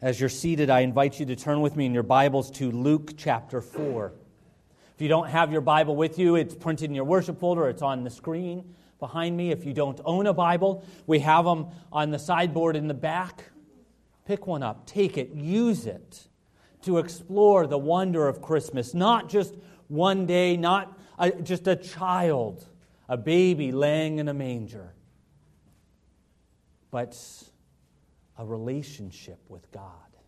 As you're seated, I invite you to turn with me in your Bibles to Luke chapter 4. If you don't have your Bible with you, it's printed in your worship folder. It's on the screen behind me. If you don't own a Bible, we have them on the sideboard in the back. Pick one up, take it, use it to explore the wonder of Christmas. Not just one day, not just a child, a baby laying in a manger, but a relationship with God.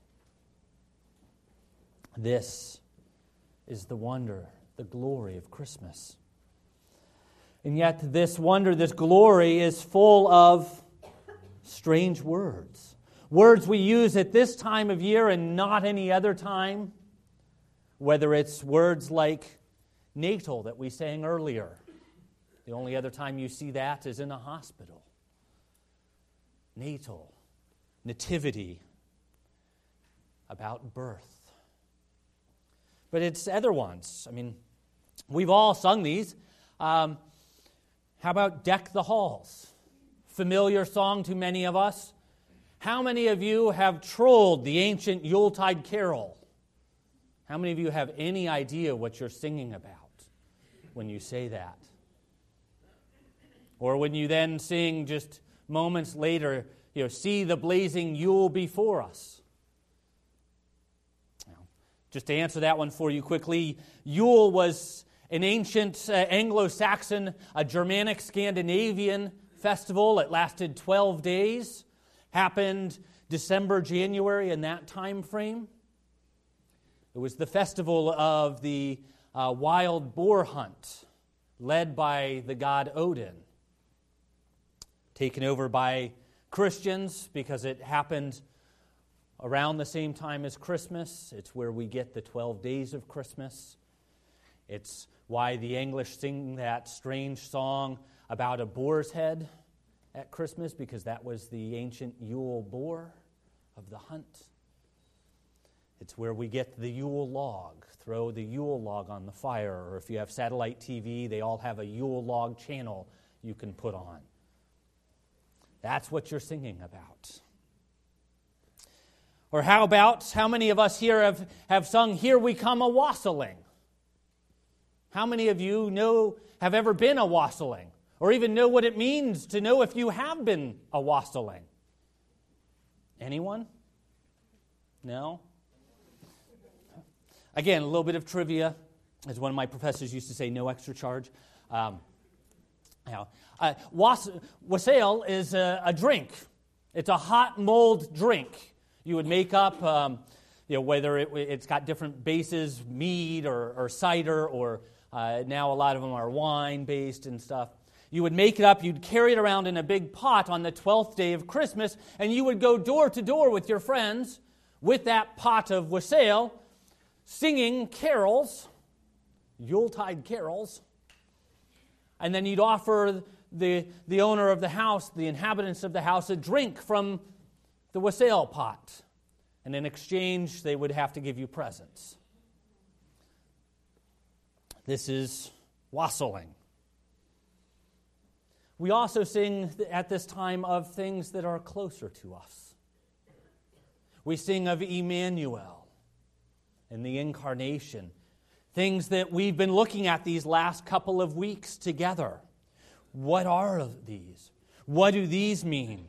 This is the wonder, the glory of Christmas. And yet this wonder, this glory is full of strange words. Words we use at this time of year and not any other time. Whether it's words like natal that we sang earlier. The only other time you see that is in a hospital. Natal. Nativity, about birth. But it's other ones. I mean, we've all sung these. How about Deck the Halls? Familiar song to many of us. How many of you have trolled the ancient Yuletide carol? How many of you have any idea what you're singing about when you say that? Or when you then sing just moments later, see the blazing Yule before us. Now, just to answer that one for you quickly, Yule was an ancient Anglo-Saxon, a Germanic Scandinavian festival. It lasted 12 days. Happened December, January in that time frame. It was the festival of the wild boar hunt led by the god Odin. Taken over by Christians because it happened around the same time as Christmas. It's where we get the 12 days of Christmas. It's why the English sing that strange song about a boar's head at Christmas, because that was the ancient Yule boar of the hunt. It's where we get the Yule log. Throw the Yule log on the fire. Or if you have satellite TV, they all have a Yule log channel you can put on. That's what you're singing about. Or how many of us here have sung Here We Come a Wassailing? How many of you have ever been a wassailing? Or even know what it means to know if you have been a wassailing? Anyone? No? Again, a little bit of trivia. As one of my professors used to say, no extra charge. Wassail is a drink. It's a hot mulled drink. You would make up, whether it's got different bases, mead or cider, or now a lot of them are wine-based and stuff. You would make it up, you'd carry it around in a big pot on the 12th day of Christmas, and you would go door to door with your friends with that pot of wassail, singing carols, Yuletide carols. And then you'd offer the owner of the house, the inhabitants of the house, a drink from the wassail pot. And in exchange, they would have to give you presents. This is wassailing. We also sing at this time of things that are closer to us. We sing of Emmanuel and the Incarnation. Things that we've been looking at these last couple of weeks together. What are these? What do these mean?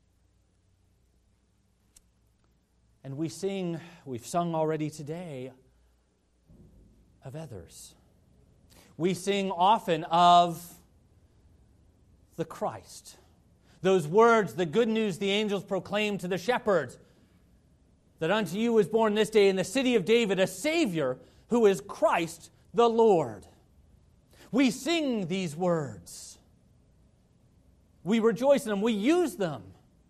And we've sung already today of others. We sing often of the Christ. Those words, the good news the angels proclaimed to the shepherds, that unto you was born this day in the city of David a Savior, who is Christ the Lord. We sing these words. We rejoice in them. We use them.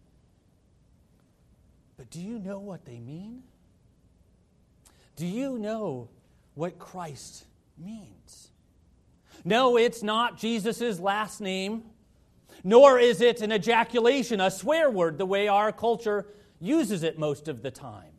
But do you know what they mean? Do you know what Christ means? No, it's not Jesus' last name, nor is it an ejaculation, a swear word, the way our culture uses it most of the time.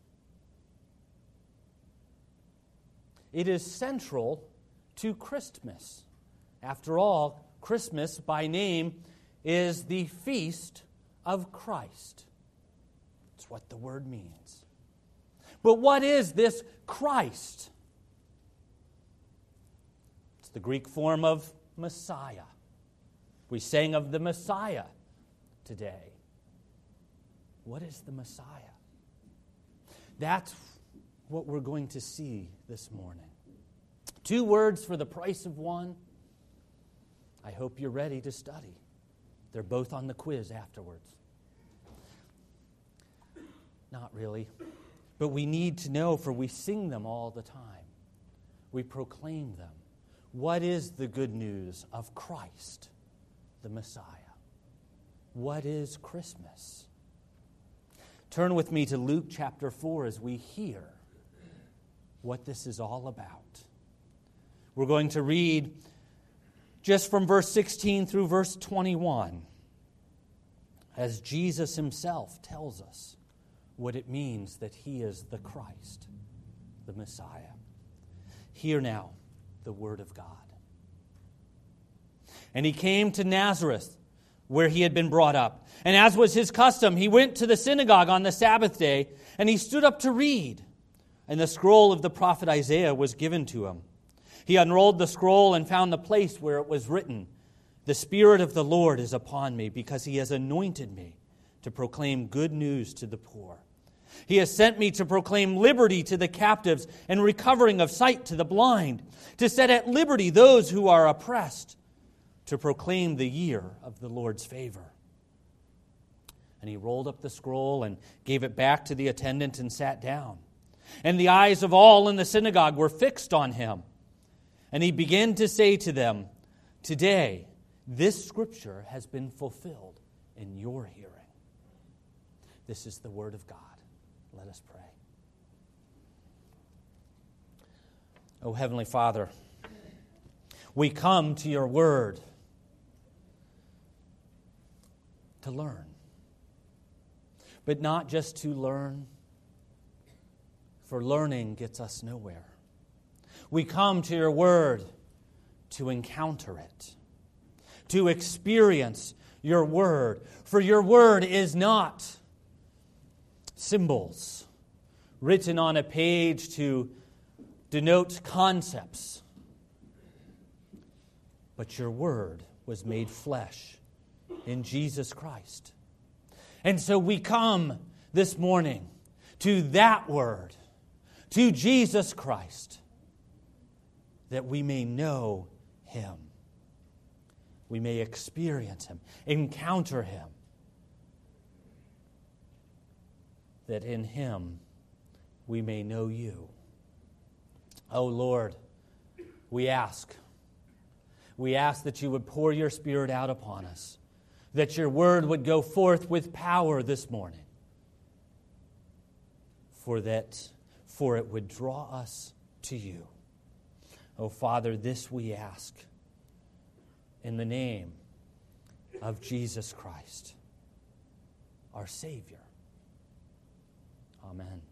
It is central to Christmas. After all, Christmas by name is the feast of Christ. It's what the word means. But what is this Christ? It's the Greek form of Messiah. We sang of the Messiah today. What is the Messiah? That's what we're going to see this morning. 2 words for the price of one. I hope you're ready to study. They're both on the quiz afterwards. Not really. But we need to know, for we sing them all the time. We proclaim them. What is the good news of Christ, the Messiah? What is Christmas? Turn with me to Luke chapter 4 as we hear what this is all about. We're going to read just from verse 16 through verse 21 as Jesus himself tells us what it means that he is the Christ, the Messiah. Hear now the word of God. And he came to Nazareth, where he had been brought up. And as was his custom, he went to the synagogue on the Sabbath day, and he stood up to read. And the scroll of the prophet Isaiah was given to him. He unrolled the scroll and found the place where it was written, "The Spirit of the Lord is upon me, because he has anointed me to proclaim good news to the poor. He has sent me to proclaim liberty to the captives and recovering of sight to the blind, to set at liberty those who are oppressed, to proclaim the year of the Lord's favor." And he rolled up the scroll and gave it back to the attendant and sat down. And the eyes of all in the synagogue were fixed on him. And he began to say to them, "Today, this scripture has been fulfilled in your hearing." This is the word of God. Let us pray. Oh, Heavenly Father, we come to your word to learn. But not just to learn, for learning gets us nowhere. We come to your word to encounter it, to experience your word. For your word is not symbols written on a page to denote concepts, but your word was made flesh in Jesus Christ. And so we come this morning to that word, to Jesus Christ, that we may know him. We may experience him, encounter him. That in him we may know you. Oh Lord, we ask that you would pour your Spirit out upon us, that your word would go forth with power this morning, for it would draw us to you. Oh Father, this we ask in the name of Jesus Christ, our Savior. Amen.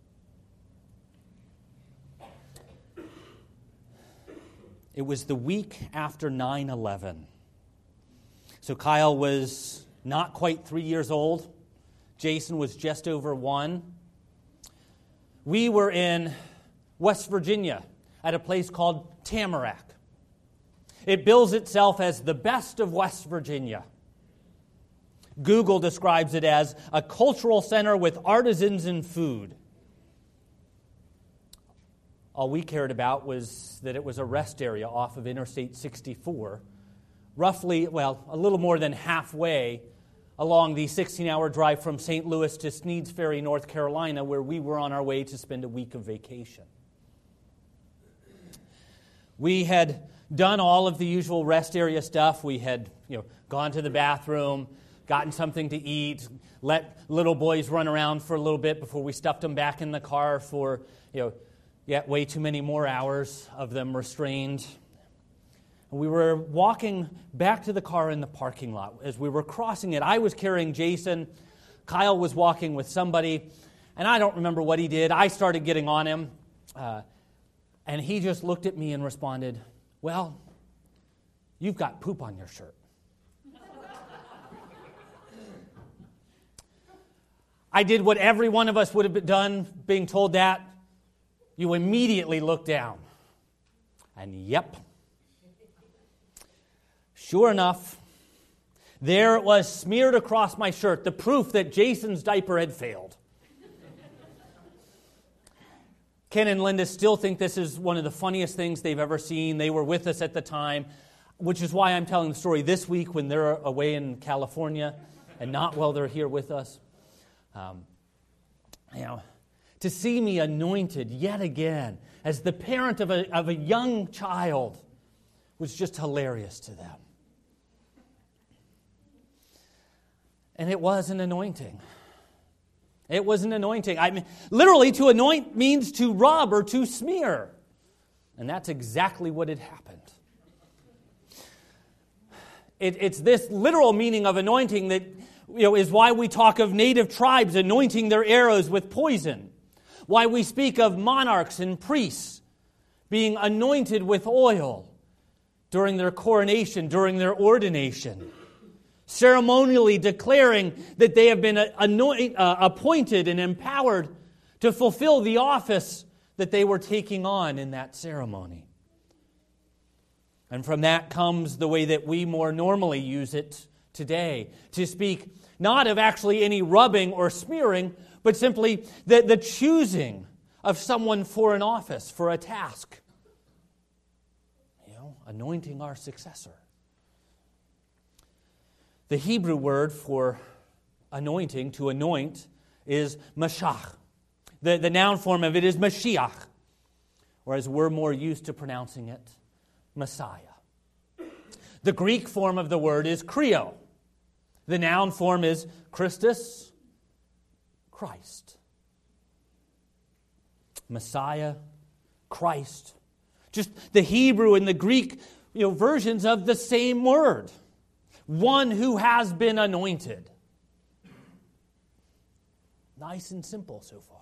It was the week after 9/11. So Kyle was not quite 3 years old. Jason was just over 1. We were in West Virginia at a place called Tamarack. It bills itself as the best of West Virginia. Google describes it as a cultural center with artisans and food. All we cared about was that it was a rest area off of Interstate 64, roughly, a little more than halfway along the 16-hour drive from St. Louis to Sneads Ferry, North Carolina, where we were on our way to spend a week of vacation. We had done all of the usual rest area stuff. We had, gone to the bathroom, gotten something to eat, let little boys run around for a little bit before we stuffed them back in the car for, way too many more hours of them restrained. We were walking back to the car in the parking lot. As we were crossing it, I was carrying Jason. Kyle was walking with somebody, and I don't remember what he did. I started getting on him, and he just looked at me and responded, "Well, you've got poop on your shirt." I did what every one of us would have done being told that. You immediately look down. And yep. Sure enough, there it was smeared across my shirt, the proof that Jason's diaper had failed. Ken and Linda still think this is one of the funniest things they've ever seen. They were with us at the time, which is why I'm telling the story this week when they're away in California and not while they're here with us. To see me anointed yet again as the parent of a young child was just hilarious to them. And it was an anointing. It was an anointing. I mean, literally, to anoint means to rub or to smear. And that's exactly what had happened. It's this literal meaning of anointing that is why we talk of native tribes anointing their arrows with poison. Why we speak of monarchs and priests being anointed with oil during their coronation, during their ordination. Ceremonially declaring that they have been appointed and empowered to fulfill the office that they were taking on in that ceremony. And from that comes the way that we more normally use it today, to speak not of actually any rubbing or smearing, but simply the choosing of someone for an office, for a task. Anointing our successor. The Hebrew word for anointing, to anoint, is mashach. The noun form of it is Mashiach, or as we're more used to pronouncing it, Messiah. The Greek form of the word is Kreo. The noun form is Christus, Christ. Messiah, Christ. Just the Hebrew and the Greek versions of the same word. One who has been anointed. Nice and simple so far.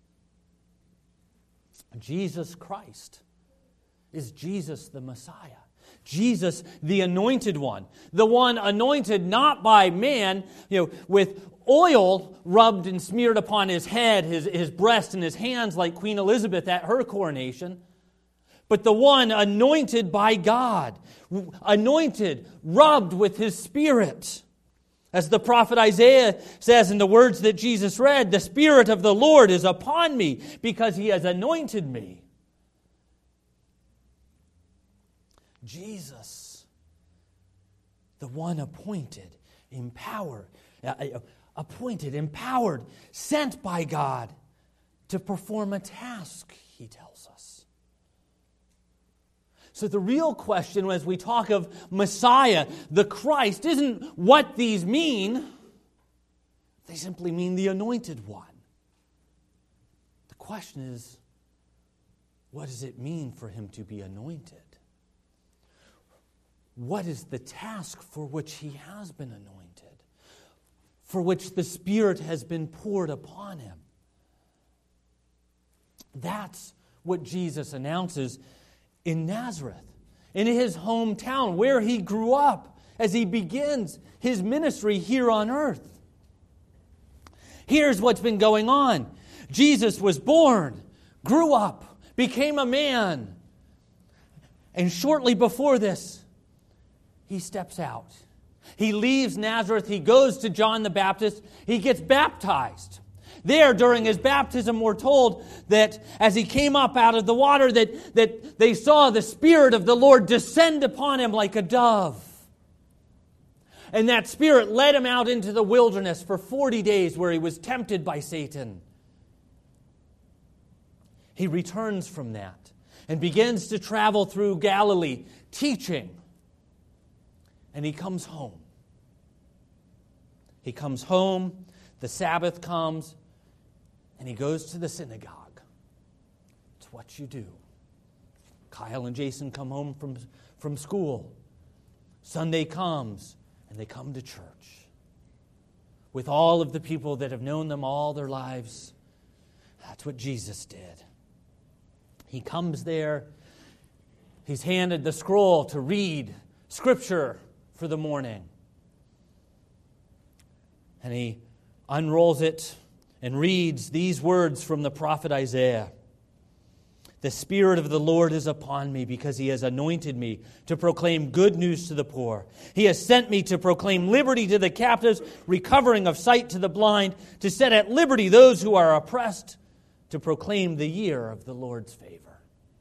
Jesus Christ is Jesus the Messiah. Jesus the anointed one. The one anointed not by man, with oil rubbed and smeared upon his head, his breast, and his hands like Queen Elizabeth at her coronation. But the one anointed by God, anointed, rubbed with His Spirit. As the prophet Isaiah says in the words that Jesus read, the Spirit of the Lord is upon me because He has anointed me. Jesus, the one appointed, empowered, sent by God to perform a task, he tells us. So the real question as we talk of Messiah, the Christ, isn't what these mean. They simply mean the anointed one. The question is, what does it mean for Him to be anointed? What is the task for which He has been anointed? For which the Spirit has been poured upon Him? That's what Jesus announces in Nazareth, in His hometown, where He grew up, as He begins His ministry here on earth. Here's what's been going on. Jesus was born, grew up, became a man. And shortly before this, He steps out. He leaves Nazareth. He goes to John the Baptist. He gets baptized. There, during His baptism, we're told that as He came up out of the water, that they saw the Spirit of the Lord descend upon Him like a dove. And that Spirit led Him out into the wilderness for 40 days where He was tempted by Satan. He returns from that and begins to travel through Galilee, teaching. And He comes home. He comes home, the Sabbath comes, and He goes to the synagogue. It's what you do. Kyle and Jason come home from school. Sunday comes, and they come to church. With all of the people that have known them all their lives. That's what Jesus did. He comes there. He's handed the scroll to read Scripture for the morning. And He unrolls it and reads these words from the prophet Isaiah. The Spirit of the Lord is upon me because He has anointed me to proclaim good news to the poor. He has sent me to proclaim liberty to the captives, recovering of sight to the blind, to set at liberty those who are oppressed, to proclaim the year of the Lord's favor.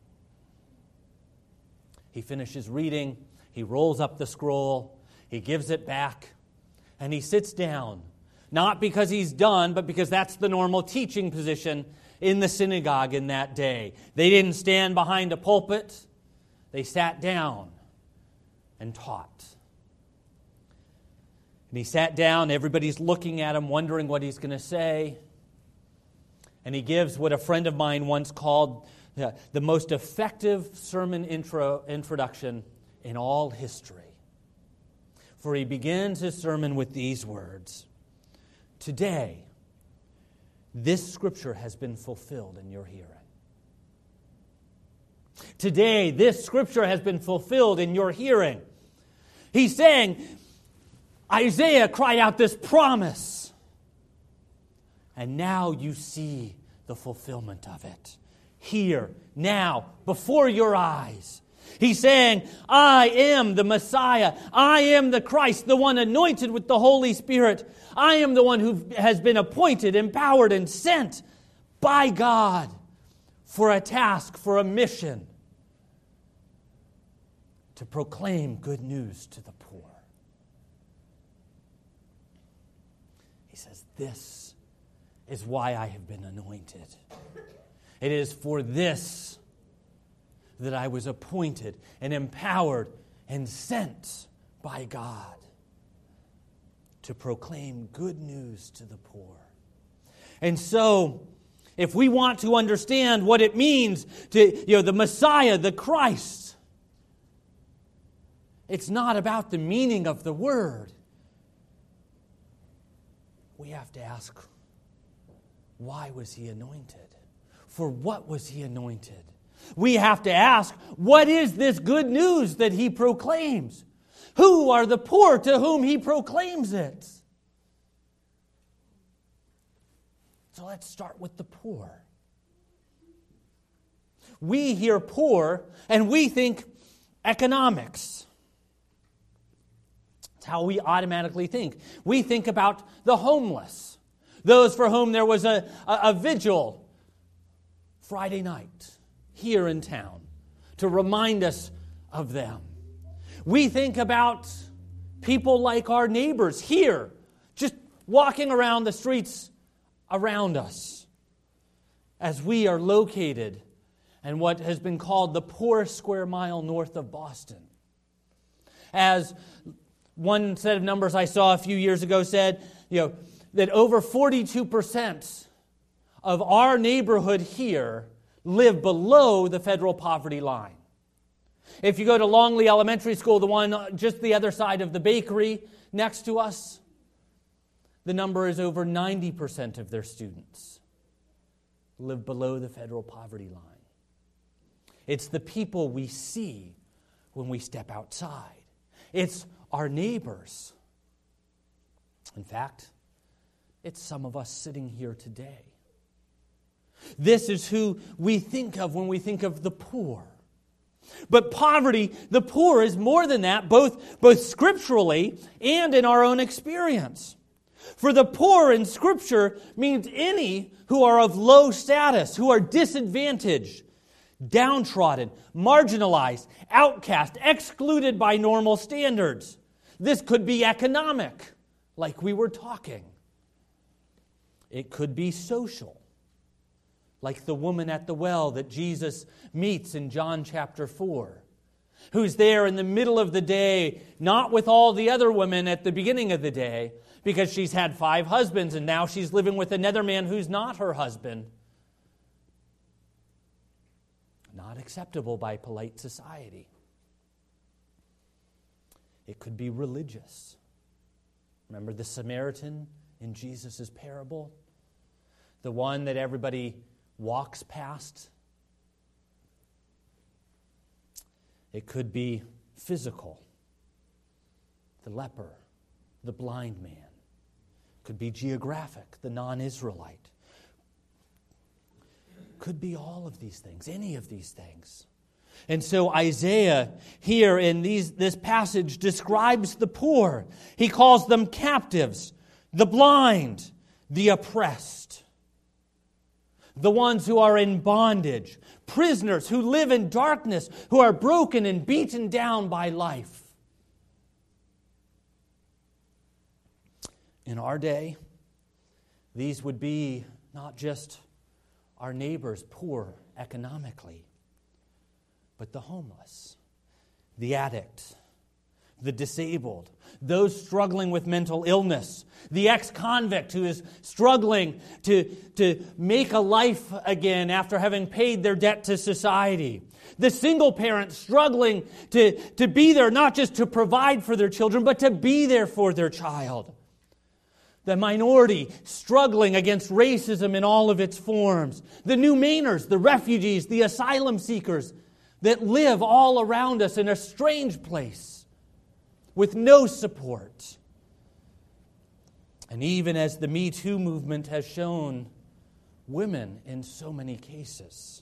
He finishes reading, he rolls up the scroll, he gives it back, and he sits down. Not because he's done, but because that's the normal teaching position in the synagogue in that day. They didn't stand behind a pulpit. They sat down and taught. And he sat down. Everybody's looking at him, wondering what he's going to say. And he gives what a friend of mine once called the most effective sermon introduction in all history. For he begins his sermon with these words. Today, this scripture has been fulfilled in your hearing. Today, this scripture has been fulfilled in your hearing. He's saying, Isaiah cried out this promise. And now you see the fulfillment of it. Here, now, before your eyes. He's saying, I am the Messiah. I am the Christ, the one anointed with the Holy Spirit. I am the one who has been appointed, empowered, and sent by God for a task, for a mission, to proclaim good news to the poor. He says, this is why I have been anointed. It is for this that I was appointed and empowered and sent by God to proclaim good news to the poor. And so, if we want to understand what it means to, the Messiah, the Christ, it's not about the meaning of the word. We have to ask, why was he anointed? For what was he anointed? We have to ask, what is this good news that he proclaims? Who are the poor to whom he proclaims it? So let's start with the poor. We hear poor and we think economics. That's how we automatically think. We think about the homeless, those for whom there was a vigil Friday night here in town to remind us of them. We think about people like our neighbors here, just walking around the streets around us, as we are located in what has been called the poorest square mile north of Boston. As one set of numbers I saw a few years ago said, that over 42% of our neighborhood here live below the federal poverty line. If you go to Longley Elementary School, the one just the other side of the bakery next to us, the number is over 90% of their students live below the federal poverty line. It's the people we see when we step outside. It's our neighbors. In fact, it's some of us sitting here today. This is who we think of when we think of the poor. But poverty, the poor, is more than that, both scripturally and in our own experience. For the poor in Scripture means any who are of low status, who are disadvantaged, downtrodden, marginalized, outcast, excluded by normal standards. This could be economic, like we were talking. It could be social, like the woman at the well that Jesus meets in John chapter 4, who's there in the middle of the day, not with all the other women at the beginning of the day, because she's had 5 husbands and now she's living with another man who's not her husband. Not acceptable by polite society. It could be religious. Remember the Samaritan in Jesus' parable? The one that everybody walks past. It could be physical. The leper, the blind man. Could be geographic, the non-Israelite. Could be all of these things, any of these things. And so Isaiah here in this passage describes the poor. He calls them captives, the blind, the oppressed, the ones who are in bondage, prisoners who live in darkness, who are broken and beaten down by life. In our day, these would be not just our neighbors poor economically, but the homeless, the addict, the disabled, those struggling with mental illness, the ex-convict who is struggling to make a life again after having paid their debt to society, the single parent struggling to be there not just to provide for their children, but to be there for their child. The minority struggling against racism in all of its forms. The New Mainers, the refugees, the asylum seekers that live all around us in a strange place with no support. And even as the Me Too movement has shown, women in so many cases.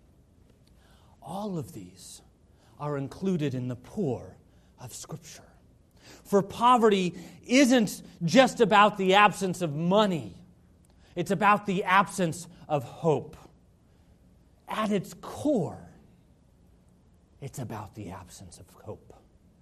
All of these are included in the poor of Scripture. For poverty isn't just about the absence of money. It's about the absence of hope. At its core, it's about the absence of hope.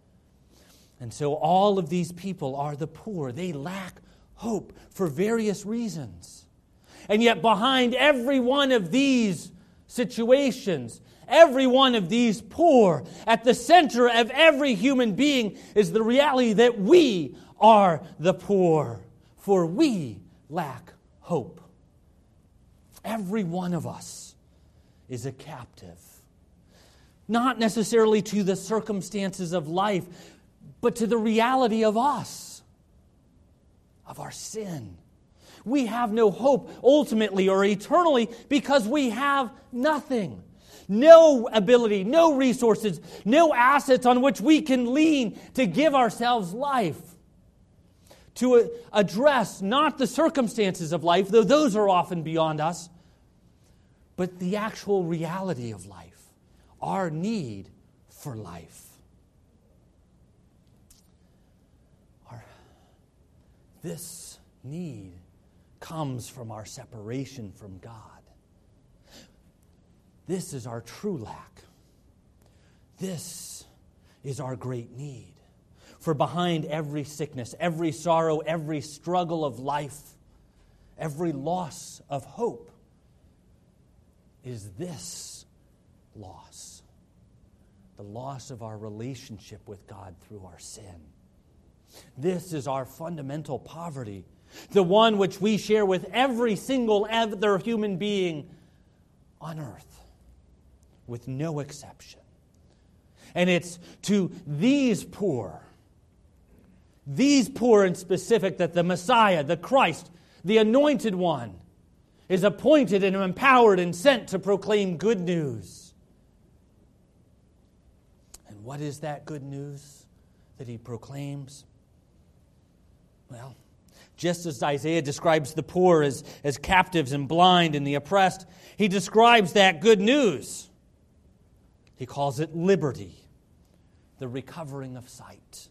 And so all of these people are the poor. They lack hope for various reasons. And yet behind every one of these situations, every one of these poor, at the center of every human being is the reality that we are the poor, for we lack hope. Every one of us is a captive, not necessarily to the circumstances of life, but to the reality of us, of our sin. We have no hope ultimately or eternally because we have nothing. No ability, no resources, no assets on which we can lean to give ourselves life. To address not the circumstances of life, though those are often beyond us, but the actual reality of life, our need for life. This need comes from our separation from God. This is our true lack. This is our great need. For behind every sickness, every sorrow, every struggle of life, every loss of hope is this loss. The loss of our relationship with God through our sin. This is our fundamental poverty, the one which we share with every single other human being on earth, with no exception. And it's to these poor in specific, that the Messiah, the Christ, the Anointed One, is appointed and empowered and sent to proclaim good news. And what is that good news that He proclaims? Well, just as Isaiah describes the poor as captives and blind and the oppressed, he describes that good news. He calls it liberty, the recovering of sight.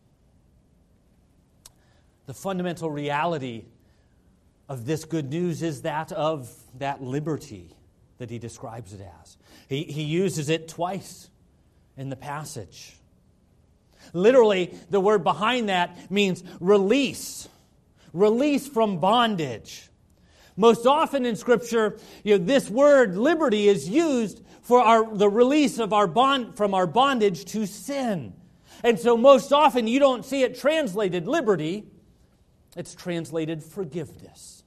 The fundamental reality of this good news is that of that liberty that he describes it as. He uses it twice in the passage. Literally, the word behind that means release. Release from bondage. Most often in Scripture, this word liberty is used for the release of from our bondage to sin. And so most often you don't see it translated liberty. It's translated forgiveness.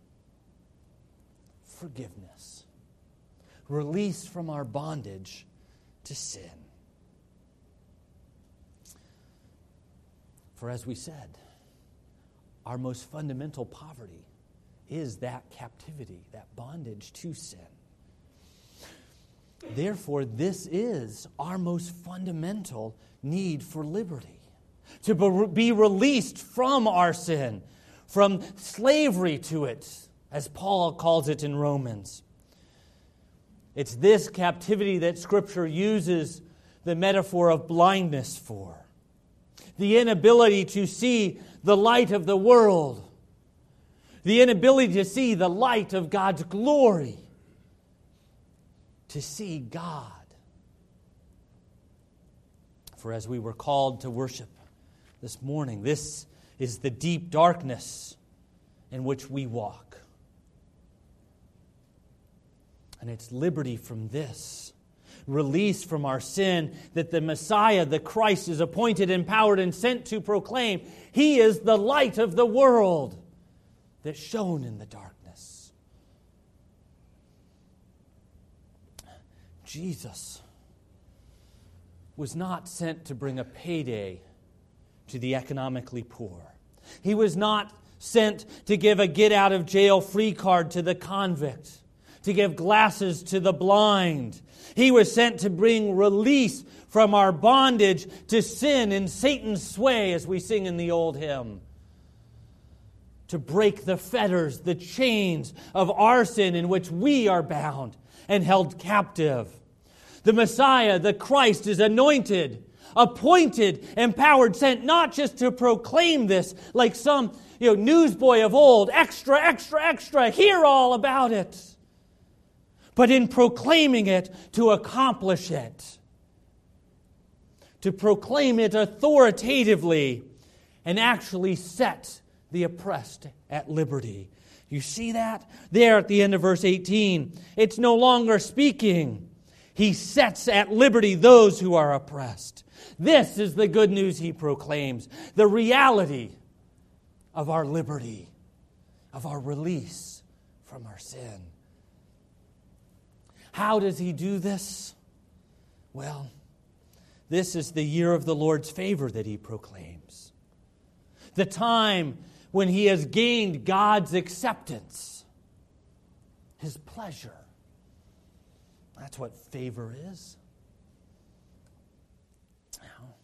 Forgiveness. Release from our bondage to sin. For as we said, our most fundamental poverty is that captivity, that bondage to sin. Therefore, this is our most fundamental need for liberty. To be released from our sin, from slavery to it, as Paul calls it in Romans. It's this captivity that Scripture uses the metaphor of blindness for. The inability to see the light of the world. The inability to see the light of God's glory. To see God. For as we were called to worship this morning, this is the deep darkness in which we walk. And it's liberty from this, release from our sin, that the Messiah, the Christ, is appointed, empowered, and sent to proclaim. He is the light of the world that shone in the darkness. Jesus was not sent to bring a payday to the economically poor. He was not sent to give a get-out-of-jail-free card to the convict, to give glasses to the blind. He was sent to bring release from our bondage to sin and Satan's sway, as we sing in the old hymn. To break the fetters, the chains of our sin in which we are bound and held captive. The Messiah, the Christ, is anointed, appointed, empowered, sent not just to proclaim this like some newsboy of old, extra, extra, extra, hear all about it. But in proclaiming it, to accomplish it. To proclaim it authoritatively and actually set the oppressed at liberty. You see that? There at the end of verse 18, it's no longer speaking. He sets at liberty those who are oppressed. This is the good news he proclaims. The reality of our liberty, of our release from our sin. How does he do this? Well, this is the year of the Lord's favor that he proclaims. The time when he has gained God's acceptance, his pleasure. That's what favor is. Now,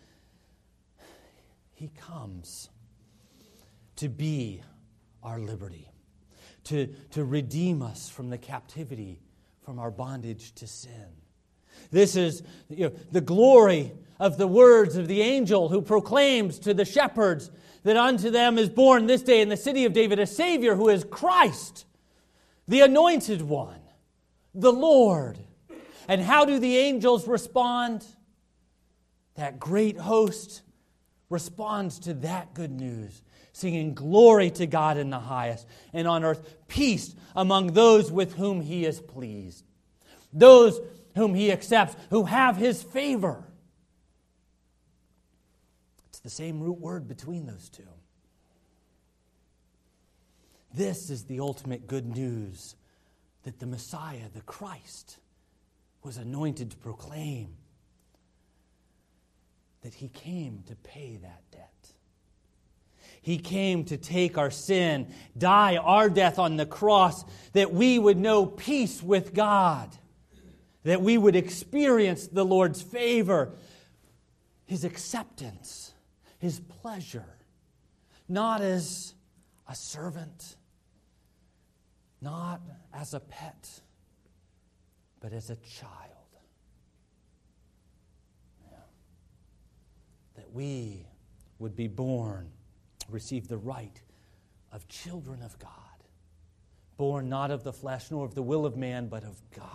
he comes to be our liberty, to redeem us from the captivity, from our bondage to sin. This is the glory of the words of the angel who proclaims to the shepherds that unto them is born this day in the city of David a Savior who is Christ, the Anointed One, the Lord. And how do the angels respond? That great host responds to that good news, singing glory to God in the highest, and on earth peace among those with whom he is pleased. Those whom he accepts, who have his favor. It's the same root word between those two. This is the ultimate good news that the Messiah, the Christ, was anointed to proclaim. That he came to pay that debt. He came to take our sin, die our death on the cross, that we would know peace with God, that we would experience the Lord's favor, his acceptance, his pleasure, not as a servant, not as a pet, but as a child. Yeah. That we would be born, receive the right of children of God, born not of the flesh nor of the will of man, but of God.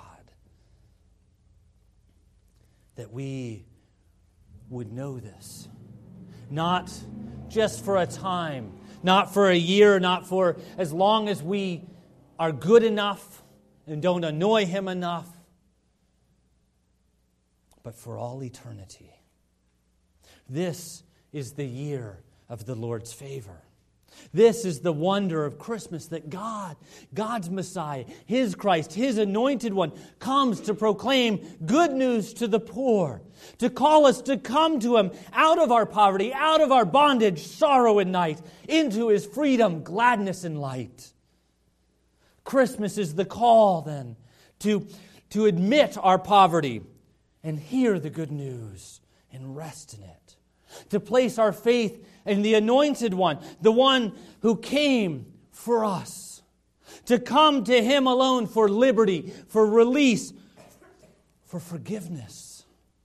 That we would know this, not just for a time, not for a year, not for as long as we are good enough and don't annoy him enough, but for all eternity. This is the year of the Lord's favor. This is the wonder of Christmas, that God's Messiah, his Christ, his anointed one, comes to proclaim good news to the poor, to call us to come to him out of our poverty, out of our bondage, sorrow and night, into his freedom, gladness and light. Christmas is the call, then, to admit our poverty and hear the good news and rest in it. to place our faith in the Anointed One, the one who came for us, to come to Him alone for liberty, for release, for forgiveness.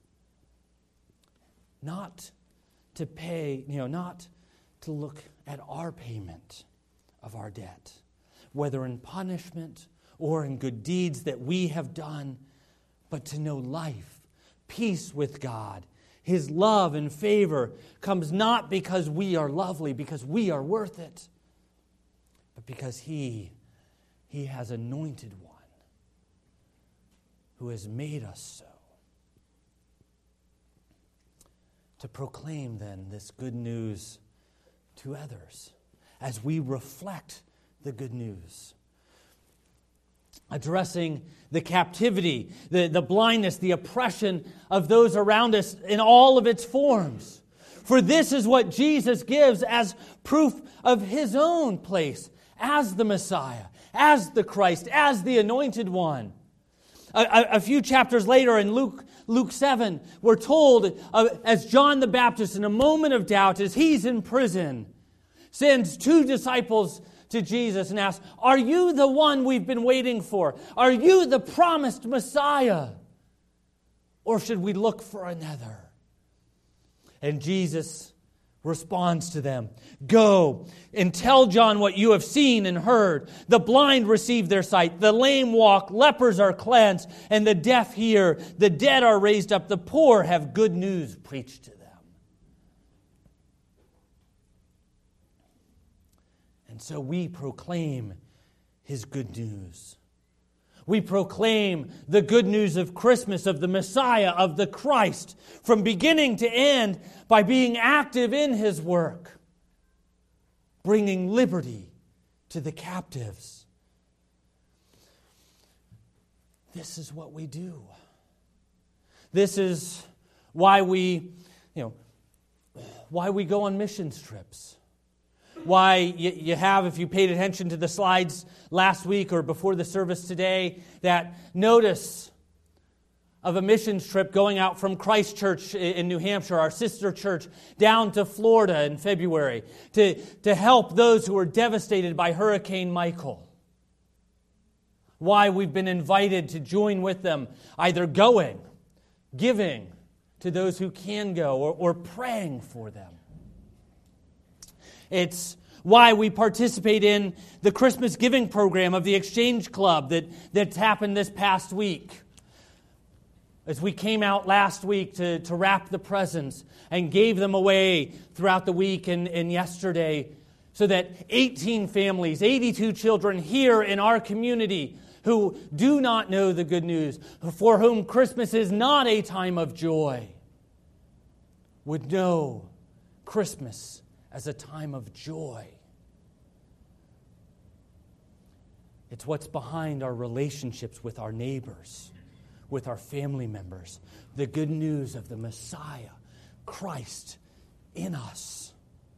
Not to pay, not to look at our payment of our debt, whether in punishment or in good deeds that we have done, but to know life, peace with God. His love and favor comes not because we are lovely, because we are worth it, but because He has anointed one who has made us so. To proclaim then this good news to others as we reflect the good news. Addressing the captivity, the blindness, the oppression of those around us in all of its forms. For this is what Jesus gives as proof of His own place as the Messiah, as the Christ, as the Anointed One. A few chapters later in Luke 7, we're told as John the Baptist, in a moment of doubt, as he's in prison, sends 2 disciples to Jesus and asks, "Are you the one we've been waiting for? Are you the promised Messiah? Or should we look for another?" And Jesus responds to them, "Go and tell John what you have seen and heard. The blind receive their sight, the lame walk, lepers are cleansed, and the deaf hear. The dead are raised up, the poor have good news preached to them." And so we proclaim His good news. We proclaim the good news of Christmas, of the Messiah, of the Christ, from beginning to end by being active in His work, bringing liberty to the captives. This is what we do. This is why we go on missions trips. Why you have, if you paid attention to the slides last week or before the service today, that notice of a missions trip going out from Christ Church in New Hampshire, our sister church, down to Florida in February to help those who were devastated by Hurricane Michael. Why we've been invited to join with them, either going, giving to those who can go, or praying for them. It's why we participate in the Christmas giving program of the Exchange Club that's happened this past week. As we came out last week to wrap the presents and gave them away throughout the week and yesterday, so that 18 families, 82 children here in our community who do not know the good news, for whom Christmas is not a time of joy, would know Christmas as a time of joy. It's what's behind our relationships with our neighbors, with our family members. The good news of the Messiah, Christ in us.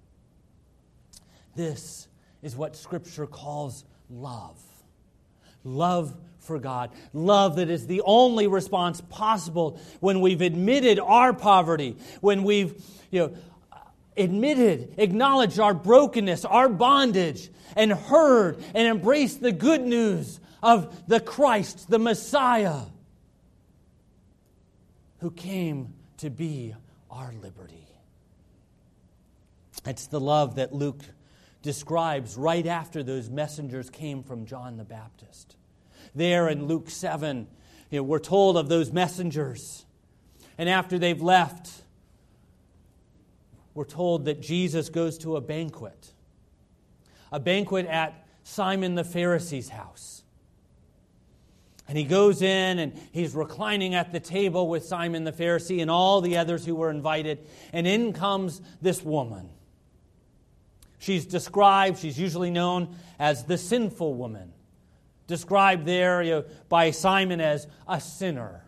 This is what Scripture calls love. Love for God. Love that is the only response possible when we've admitted our poverty, when we've acknowledged our brokenness, our bondage, and heard and embraced the good news of the Christ, the Messiah, who came to be our liberty. It's the love that Luke describes right after those messengers came from John the Baptist. There in Luke 7, we're told of those messengers. And after they've left, we're told that Jesus goes to a banquet at Simon the Pharisee's house. And he goes in and he's reclining at the table with Simon the Pharisee and all the others who were invited. And in comes this woman. She's described, she's usually known as the sinful woman. Described there by Simon as a sinner.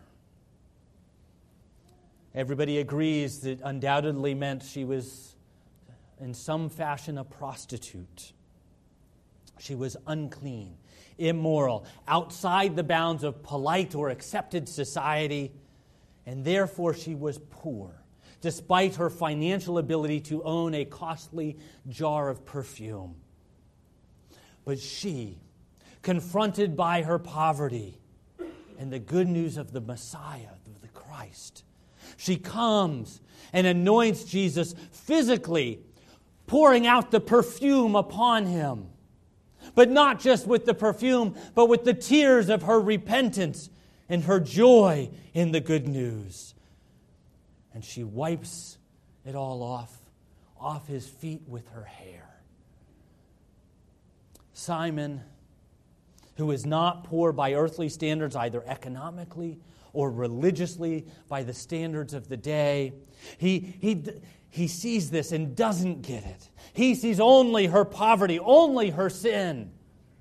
Everybody agrees that undoubtedly meant she was in some fashion a prostitute. She was unclean, immoral, outside the bounds of polite or accepted society, and therefore she was poor. despite her financial ability to own a costly jar of perfume. But she, confronted by her poverty and the good news of the Messiah, of the Christ, she comes and anoints Jesus physically, pouring out the perfume upon him. But not just with the perfume, but with the tears of her repentance and her joy in the good news. And she wipes it all off his feet with her hair. Simon, who is not poor by earthly standards, either economically or religiously by the standards of the day, he sees this and doesn't get it. He sees only her poverty, only her sin.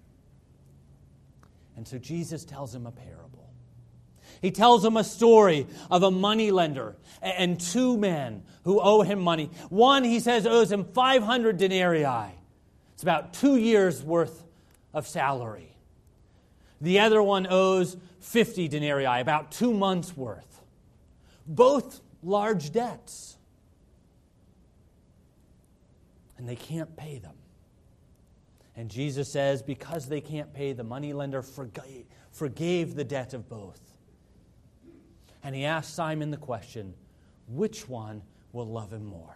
And so Jesus tells him a parable. He tells him a story of a moneylender and two men who owe him money. One, he says, owes him 500 denarii. It's about 2 years' worth of salary. The other one owes 50 denarii, about 2 months' worth. Both large debts. And they can't pay them. And Jesus says, because they can't pay, the moneylender forgave the debt of both. And he asked Simon the question, which one will love him more?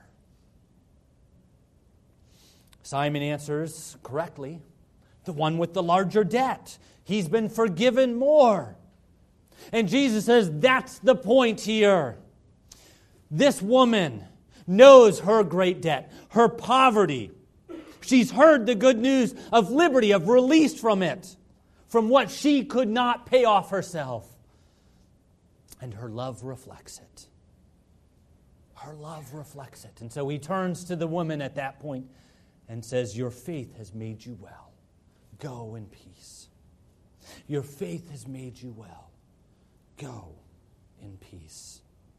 Simon answers correctly, the one with the larger debt. He's been forgiven more. And Jesus says, that's the point here. This woman knows her great debt, her poverty. She's heard the good news of liberty, of release from it, from what she could not pay off herself. And her love reflects it. Her love reflects it. And so he turns to the woman at that point and says, your faith has made you well. Go in peace. Your faith has made you well. Go in peace.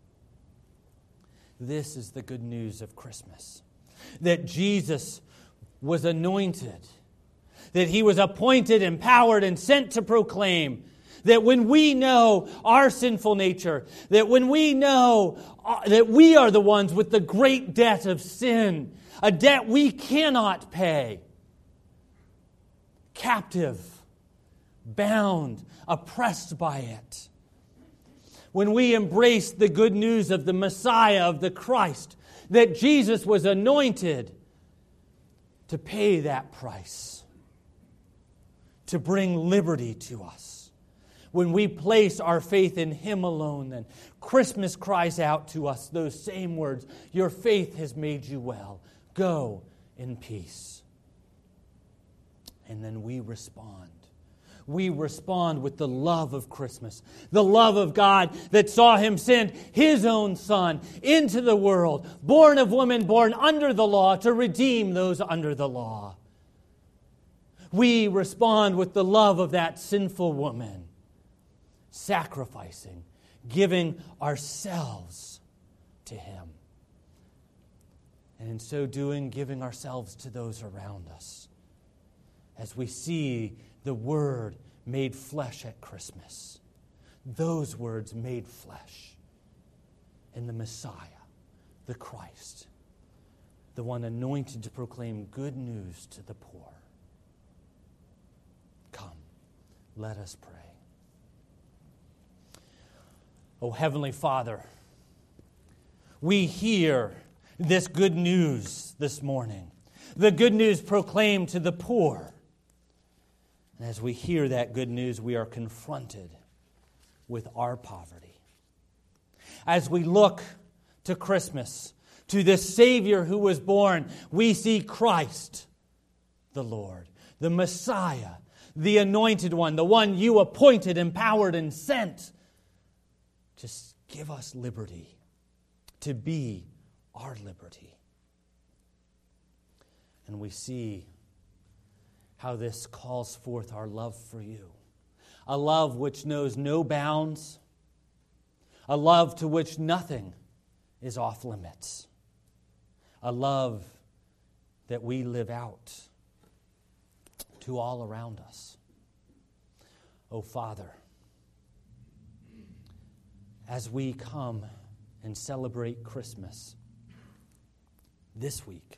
This is the good news of Christmas. That Jesus was anointed. That he was appointed, empowered, and sent to proclaim. That when we know our sinful nature, that when we know that we are the ones with the great debt of sin, a debt we cannot pay, captive, bound, oppressed by it. When we embrace the good news of the Messiah, of the Christ, that Jesus was anointed to pay that price, to bring liberty to us. When we place our faith in Him alone, then Christmas cries out to us those same words, your faith has made you well. Go in peace. And then we respond. We respond with the love of Christmas, the love of God that saw Him send His own Son into the world, born of woman, born under the law, to redeem those under the law. We respond with the love of that sinful woman, sacrificing, giving ourselves to Him. And in so doing, giving ourselves to those around us. As we see the Word made flesh at Christmas. Those words made flesh in the Messiah, the Christ, the one anointed to proclaim good news to the poor. Come, let us pray. O Heavenly Father, we hear this good news this morning. The good news proclaimed to the poor. And as we hear that good news, we are confronted with our poverty. As we look to Christmas, to this Savior who was born, we see Christ, the Lord, the Messiah, the Anointed One, the one you appointed, empowered, and sent to give us liberty, to be our liberty. And we see how this calls forth our love for you. A love which knows no bounds. A love to which nothing is off limits. A love that we live out to all around us. Oh, Father, as we come and celebrate Christmas this week.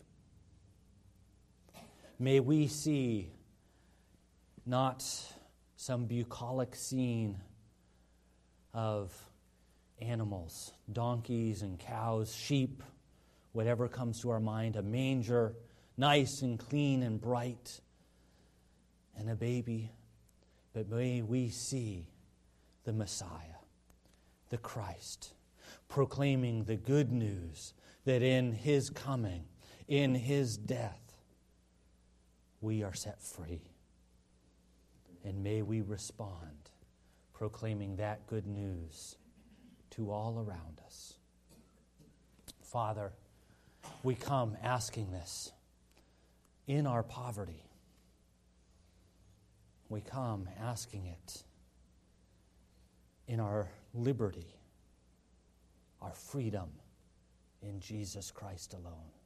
May we see not some bucolic scene of animals, donkeys and cows, sheep, whatever comes to our mind, a manger, nice and clean and bright, and a baby. But may we see the Messiah, the Christ, proclaiming the good news that in His coming, in His death, we are set free. And may we respond, proclaiming that good news to all around us. Father, we come asking this in our poverty. We come asking it in our liberty, our freedom in Jesus Christ alone.